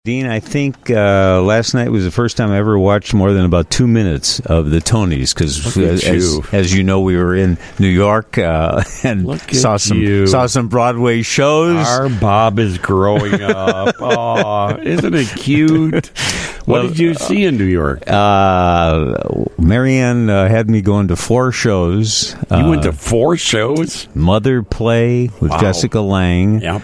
Dean, I think last night was the first time I ever watched more than about 2 minutes of the Tonys because, as you know, we were in New York and saw some Broadway shows. Our Bob is growing up. Oh, isn't it cute? What did you see in New York? Marianne had me going to 4 shows. You went to 4 shows? Mother Play with Jessica Lange. Yep.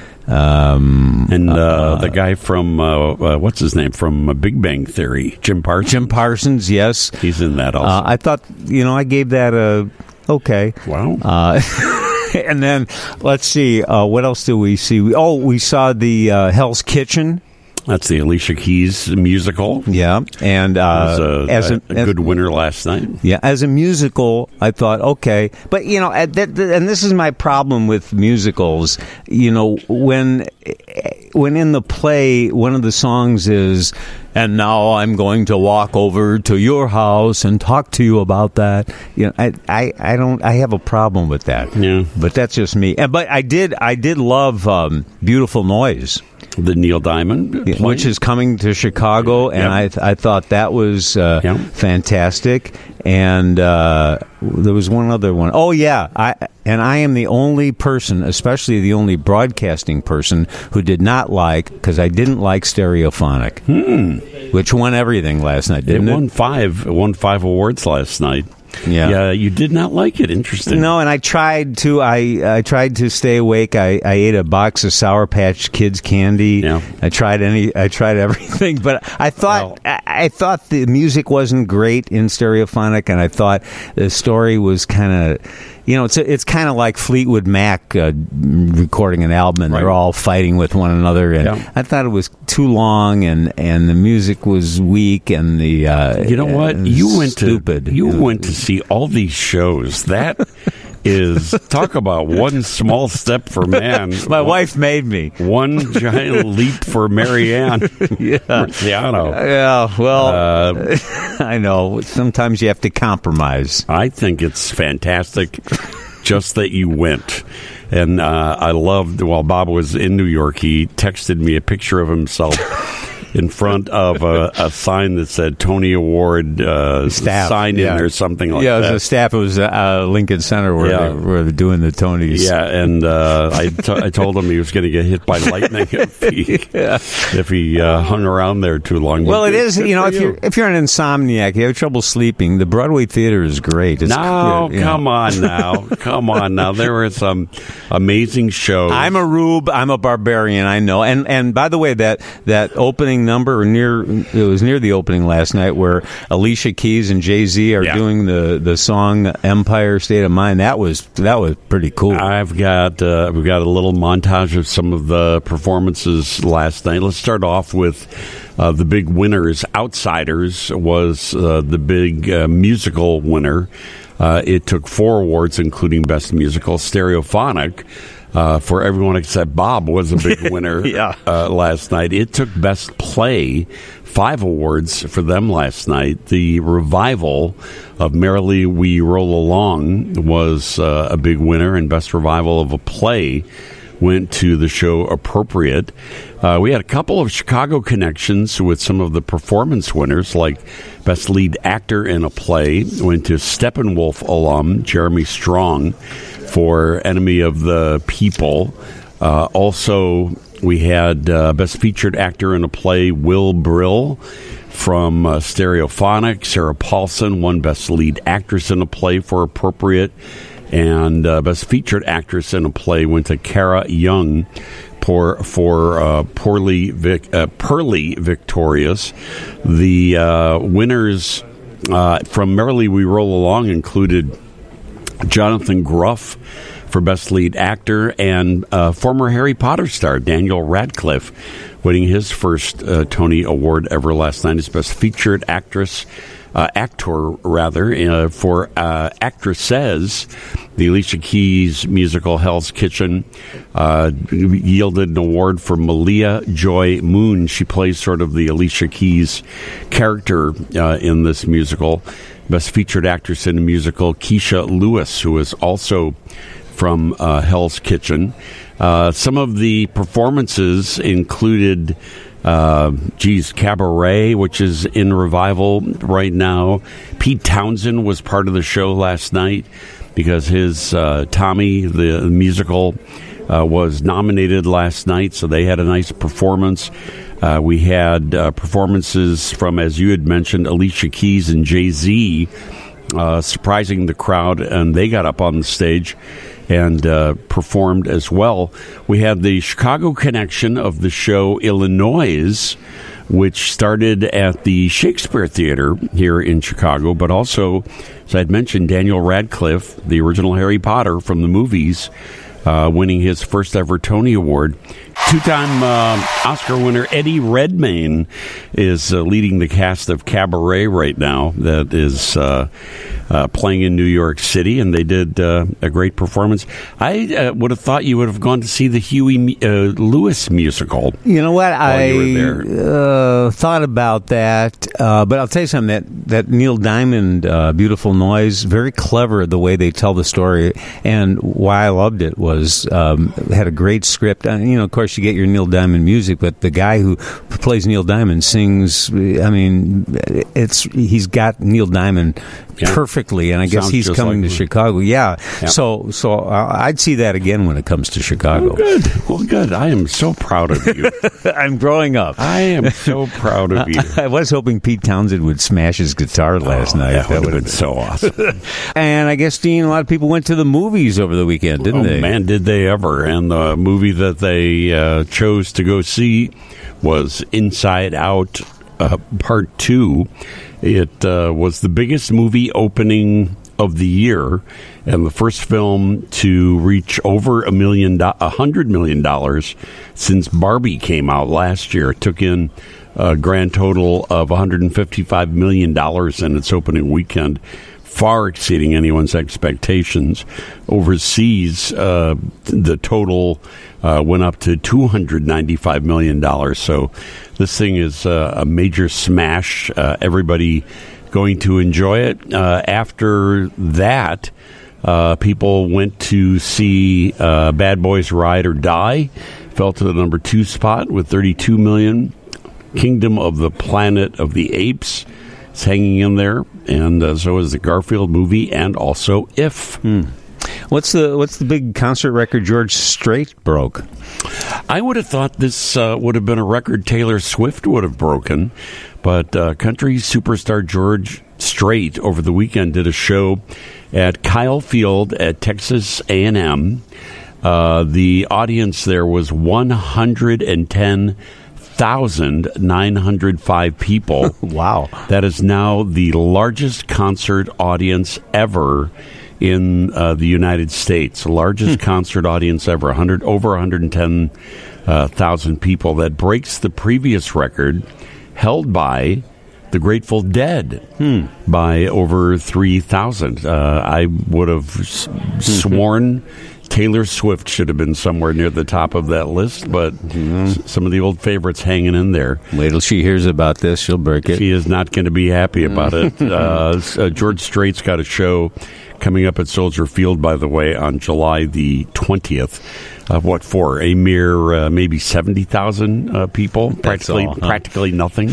The guy from what's his name from Big Bang Theory, Jim Parsons. Jim Parsons, yes, he's in that also. I thought, I gave that a okay. Wow. And then let's see, what else did we see? We saw the Hell's Kitchen. That's the Alicia Keys musical. Yeah, and as a good winner last night. Yeah, as a musical, I thought, okay. But, and this is my problem with musicals, when in the play, one of the songs is, and now I'm going to walk over to your house and talk to you about that. I have a problem with that. Yeah. But that's just me. But I did love Beautiful Noise. The Neil Diamond play. Which is coming to Chicago, and I thought that was fantastic. And there was one other one. Oh, yeah. I am the only person, especially the only broadcasting person, who did not like, because I didn't like Stereophonic, which won everything last night, didn't it? It won 5 awards last night. Yeah, you did not like it. Interesting. No, and I tried to. I tried to stay awake. I ate a box of Sour Patch Kids candy. Yeah. I tried everything, but I thought the music wasn't great in Stereophonic, and I thought the story was kind of. It's kind of like Fleetwood Mac recording an album, and they're all fighting with one another. And I thought it was too long, and the music was weak, and the you know what, you went stupid. You went to see all these shows. That is, talk about one small step for man. My wife made me. One giant leap for Marianne. Marciano. Yeah, well, I know. Sometimes you have to compromise. I think it's fantastic just that you went. And I loved, while Bob was in New York, he texted me a picture of himself in front of a sign that said Tony Award staff sign in or something like that. Yeah, it was a staff. It was Lincoln Center where they're doing the Tonys. Yeah, and I told him he was going to get hit by lightning if he hung around there too long. Well, it is. If you're an insomniac, you have trouble sleeping. The Broadway theater is great. Come on now. There were some amazing shows. I'm a rube. I'm a barbarian. I know. And by the way, that opening number, it was near the opening last night, where Alicia Keys and Jay-Z are doing the song Empire State of Mind. That was pretty cool. We've got a little montage of some of the performances last night. Let's start off with the big winners. Outsiders was the big musical winner. It took 4 awards, including Best Musical. Stereophonic, for everyone except Bob, was a big winner last night. It took Best Play, 5 awards for them last night. The revival of Merrily We Roll Along was a big winner, and Best Revival of a Play went to the show Appropriate. We had a couple of Chicago connections with some of the performance winners, like Best Lead Actor in a Play went to Steppenwolf alum Jeremy Strong for Enemy of the People. Also, we had Best Featured Actor in a Play, Will Brill from Stereophonic. Sarah Paulson won Best Lead Actress in a Play for Appropriate. And Best Featured Actress in a Play went to Cara Young for Pearly Victorious. The winners from Merrily We Roll Along included Jonathan Groff for Best Lead Actor, and former Harry Potter star Daniel Radcliffe winning his first Tony Award ever last night as Best Featured Actor for Actresses. The Alicia Keys musical Hell's Kitchen yielded an award for Malia Joy Moon. She plays sort of the Alicia Keys character in this musical. Best Featured Actress in a Musical, Keisha Lewis, who is also from Hell's Kitchen. Some of the performances included Cabaret, which is in revival right now. Pete Townsend was part of the show last night because his Tommy, the musical, was nominated last night, so they had a nice performance. We had performances from, as you had mentioned, Alicia Keys and Jay-Z, surprising the crowd, and they got up on the stage and performed as well. We had the Chicago connection of the show Illinois, which started at the Shakespeare Theater here in Chicago, but also, as I'd mentioned, Daniel Radcliffe, the original Harry Potter from the movies, winning his first ever Tony Award. Two-time Oscar winner Eddie Redmayne is leading the cast of Cabaret right now that is playing in New York City, and they did a great performance. I would have thought you would have gone to see the Huey Lewis musical. You know what? I thought about that, but I'll tell you something, that Neil Diamond, Beautiful Noise, very clever the way they tell the story, and why I loved it was had a great script. And, of course, you get your Neil Diamond music, but the guy who plays Neil Diamond sings, he's got Neil Diamond perfectly, and I guess he's coming to Chicago. Yeah. So I'd see that again when it comes to Chicago. Well, good. I am so proud of you. I'm growing up. I am so proud of you. I was hoping Pete Townsend would smash his guitar last night. That would have been so awesome. And I guess, Dean, a lot of people went to the movies over the weekend, didn't they? Man, did they ever. And the movie that they chose to go see was Inside Out Part 2. It was the biggest movie opening of the year and the first film to reach over $100 million since Barbie came out last year. It took in a grand total of $155 million in its opening weekend, far exceeding anyone's expectations. Overseas, the total went up to $295 million. So this thing is a major smash. Everybody going to enjoy it. After that, people went to see Bad Boys Ride or Die. Fell to the number 2 spot with $32 million. Kingdom of the Planet of the Apes is hanging in there, and so is the Garfield movie, and also If. What's the big concert record George Strait broke? I would have thought this would have been a record Taylor Swift would have broken, but country superstar George Strait over the weekend did a show at Kyle Field at Texas A&M. The audience there was 110,905 people. Wow. That is now the largest concert audience ever in the United States. Largest concert audience ever, over 110,000 people. That breaks the previous record held by the Grateful Dead by over 3,000. I would have sworn Taylor Swift should have been somewhere near the top of that list, but some of the old favorites hanging in there. Wait till she hears about this. She'll break it. She is not going to be happy about it. George Strait's got a show coming up at Soldier Field, by the way, on July the 20th. What for? A mere maybe 70,000 people? Practically nothing.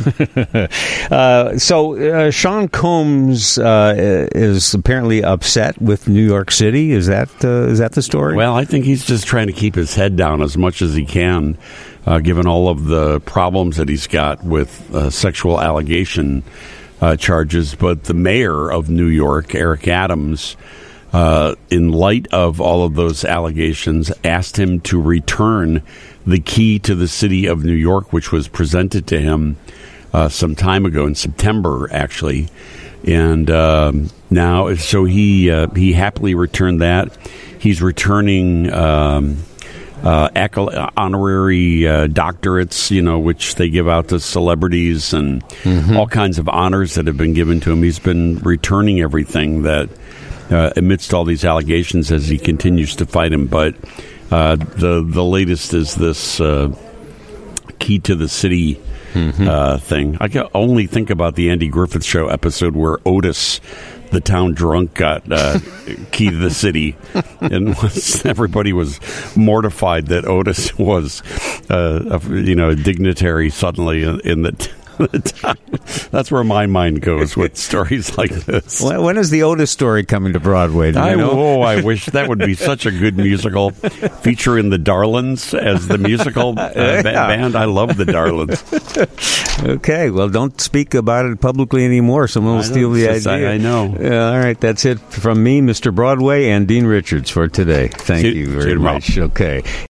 So Sean Combs is apparently upset with New York City. Is that the story? Well, I think he's just trying to keep his head down as much as he can, given all of the problems that he's got with sexual allegation charges. But the mayor of New York, Eric Adams, in light of all of those allegations, asked him to return the key to the city of New York, which was presented to him some time ago, in September, actually. And now, so he happily returned that. He's returning honorary doctorates, which they give out to celebrities, and all kinds of honors that have been given to him. He's been returning everything that amidst all these allegations as he continues to fight him. But the latest is this key to the city thing. I can only think about the Andy Griffith Show episode where Otis, the town drunk got key to the city, and everybody was mortified that Otis was, a dignitary suddenly in the town. That's where my mind goes with stories like this. When is the Otis story coming to Broadway? I wish that would be such a good musical, featuring the Darlings as the musical band. I love the Darlings. Okay, well, don't speak about it publicly anymore. Someone will steal the idea. I know. All right, that's it from me, Mr. Broadway, and Dean Richards for today. Thank you very much. Okay.